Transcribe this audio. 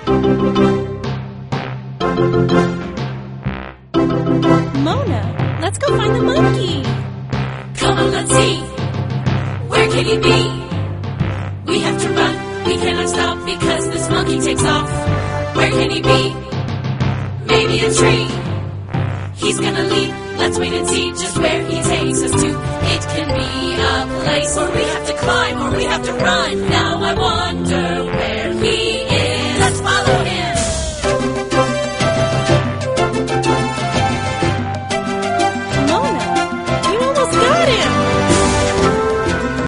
Mona, let's go find the monkey. Come on, let's see. Where can he be? We have to run. We cannot stop because this monkey takes off. Where can he be? Maybe a tree. He's gonna leap. Let's wait and see just where he takes us to. It can be a place where we have to climb or we have to run. Now I wonder where